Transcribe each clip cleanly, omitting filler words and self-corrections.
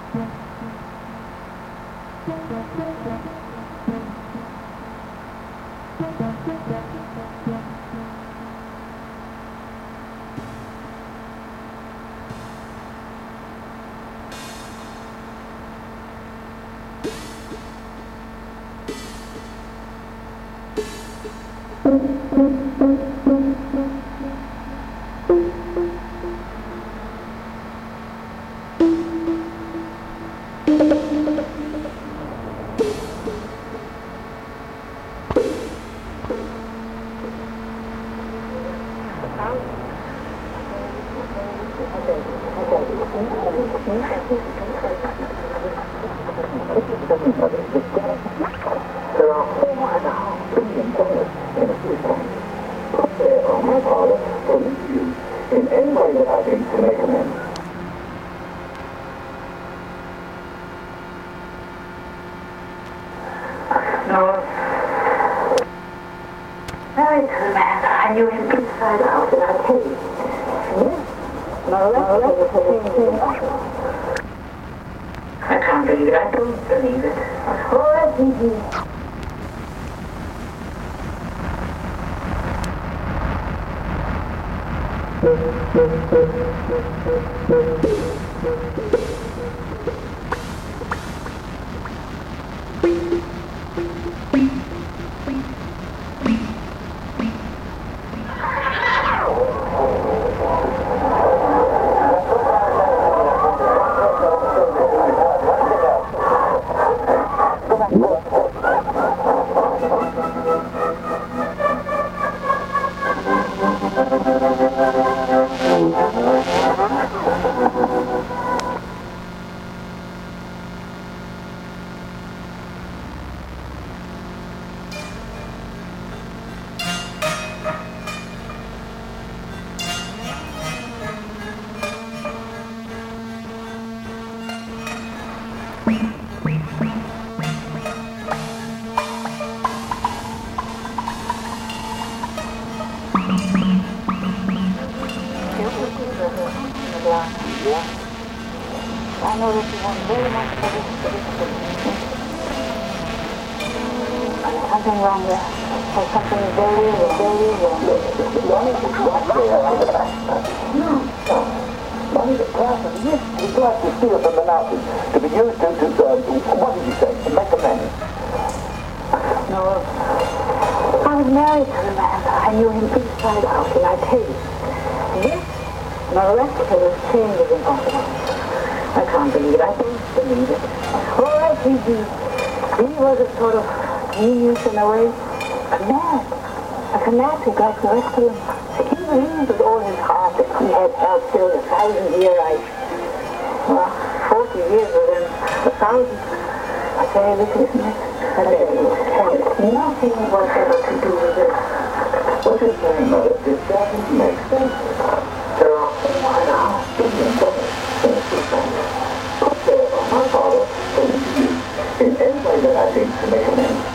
There are $4.5 billion in a Swiss bank. Put there on my father to meet you in any way that I think to make amends. No. Married to the man. I knew him inside out, and I tell you. Yes. No, that's the I can't believe it. I don't believe it. Oh, I think you. I know that you want very much for this. There's something wrong there. There's something very wrong. Money is right there on the back. No. Money that Clausen is glad to steal from the Nazis to be used to what did you say, to make amends? No. I was married to the man. I knew him inside out, and I tell you. Yes, miraculous changes in Oslo. I can't believe it. I don't believe it. Oh, I think he was a sort of genius in a way. A man. A fanatic like the rest of them. He believed with all his heart that he had helped build a 1,000-year life. Well, 40 years with him. 1,000. I say, this isn't it? Nothing whatever to do with it. What you're saying, Mother, this doesn't make sense. There are $4.5 billion in a Swiss bank. Put there on my father to meet you in any way that I think to make amends.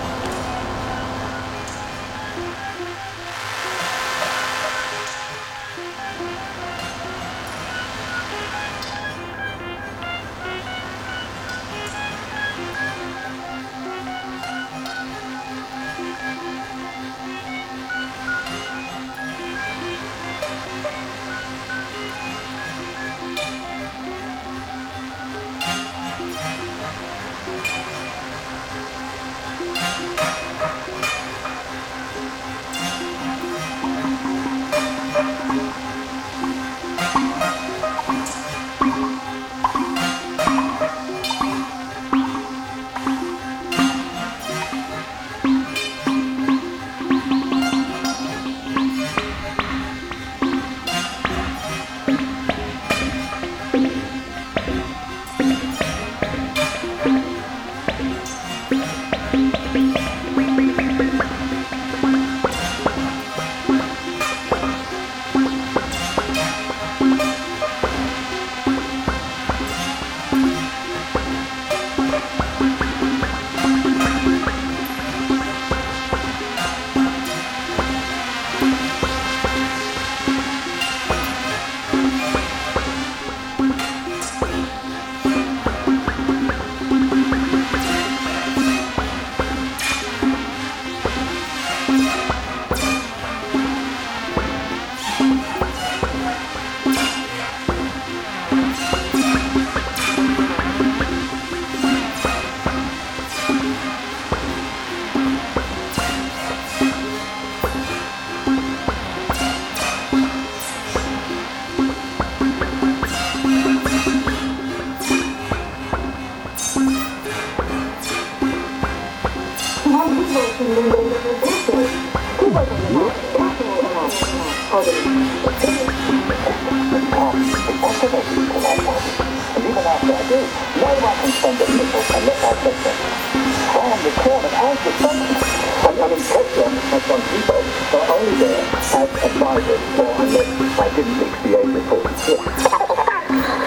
And even after I do, no one can spend a nickel unless I take them. I am the chairman and the summons. And in Tesla and some people are only there as advisors or unless I didn't reach the age of 46.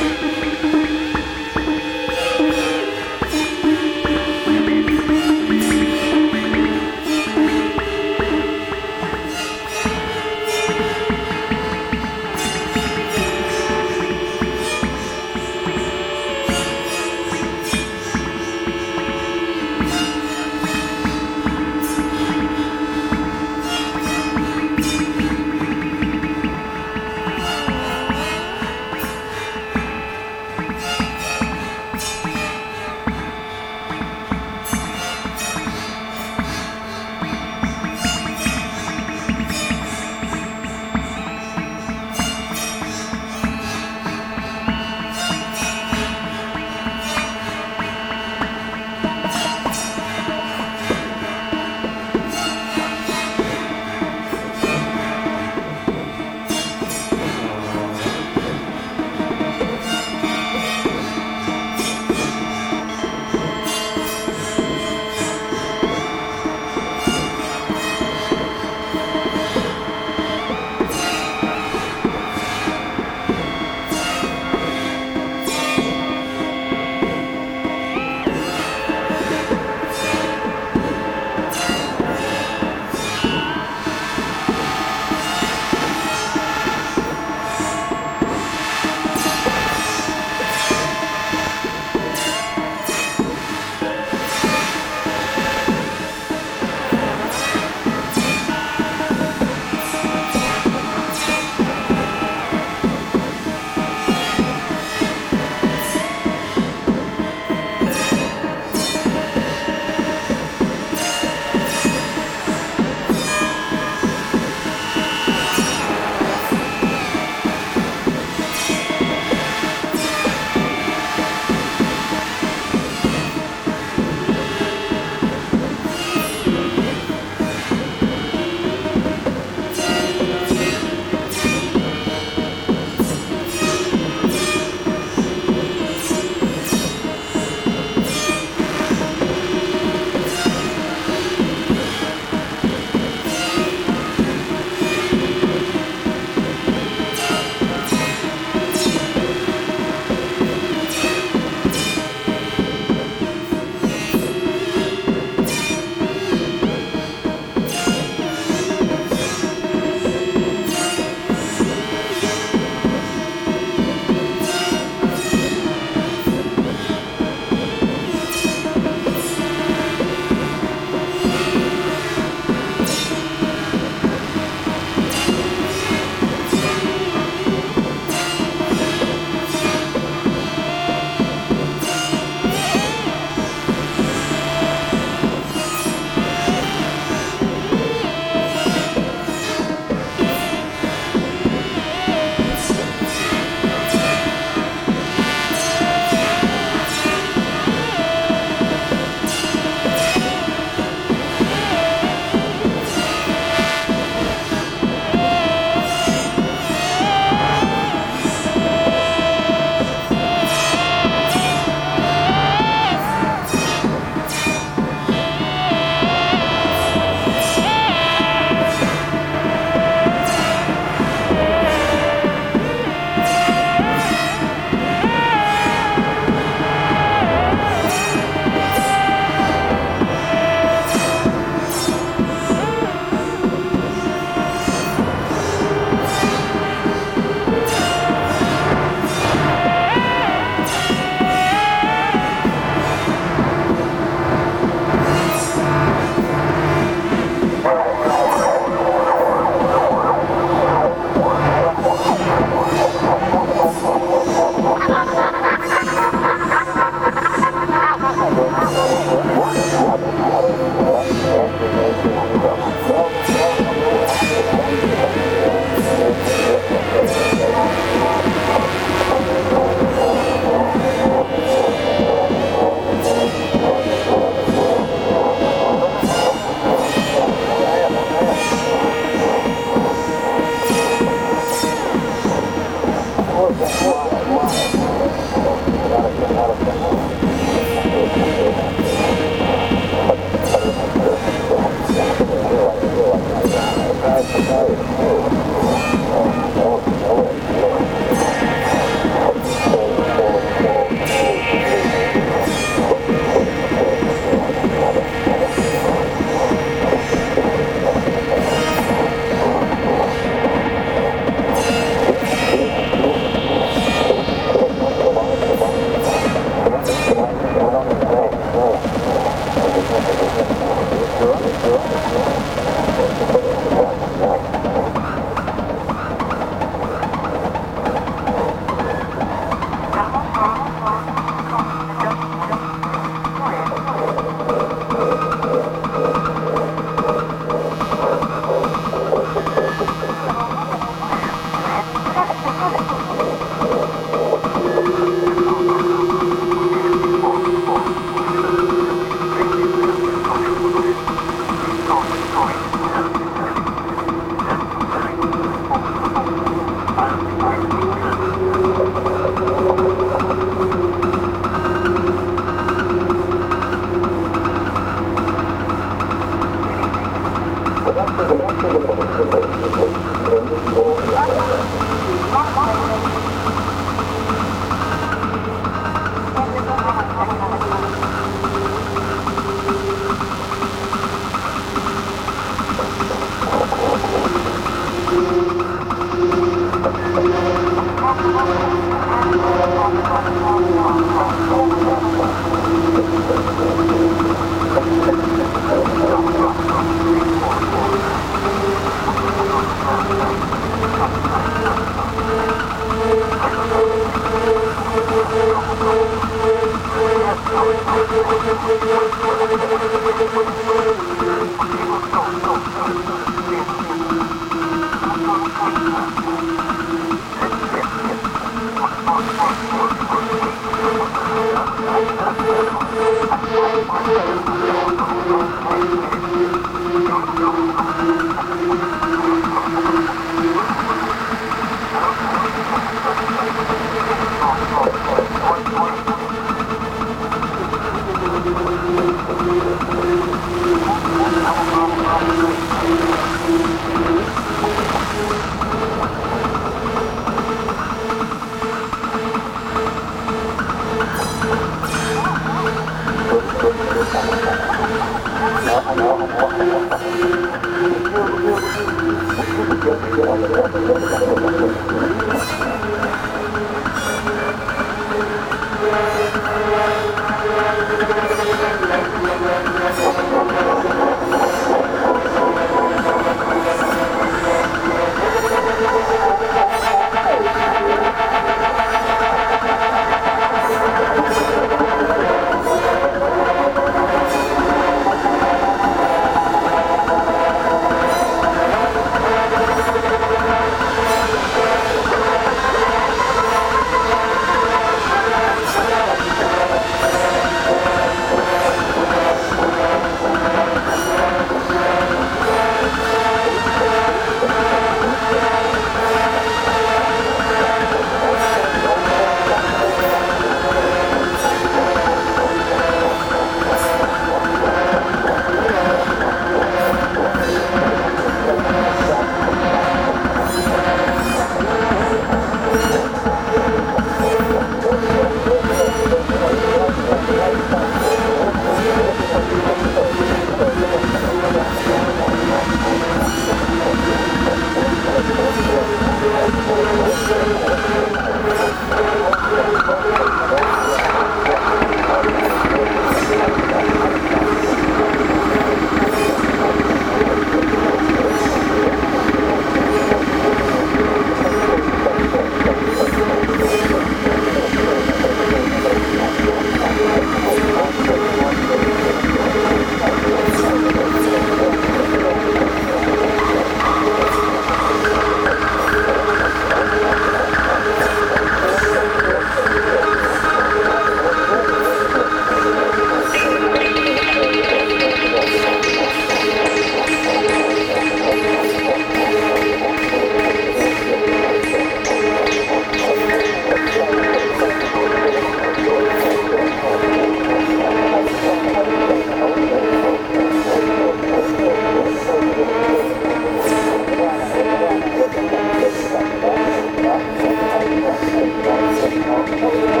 Thank you.